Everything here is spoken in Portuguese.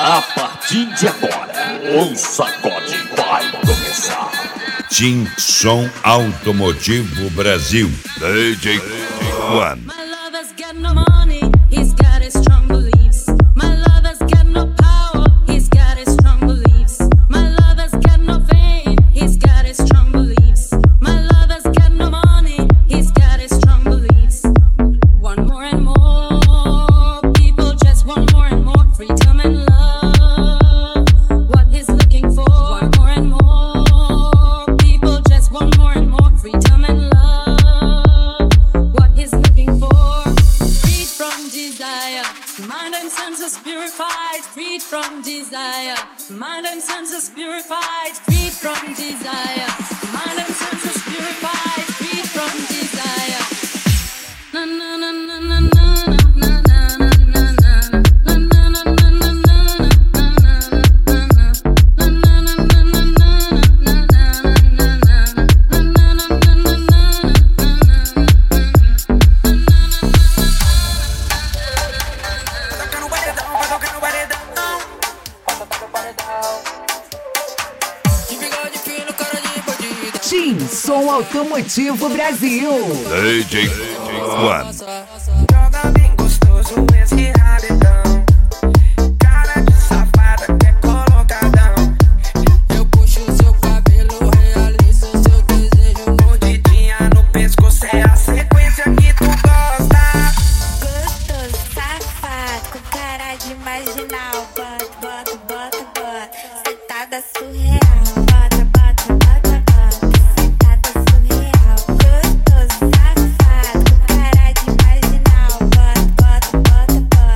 A partir de agora, o sacode vai começar. Tim Som Automotivo Brasil. DJ One. My lover's got no money, he's got his strong beliefs. My lover's got no power, he's got his strong beliefs. My lover's got no fame, he's got his strong beliefs. My lover's got no money, he's got his strong beliefs. Want more and more, people just want more and more freedom and love. What he's looking for, want more and more, people just want more and more freedom and love. What he's looking for, freed from desire, mind and senses purified, freed from desire, mind and senses purified, freed from desire, mind and senses purified, freed from desire. Na na na na na na na na na na. Tim Som Automotivo Brasil. DJ One.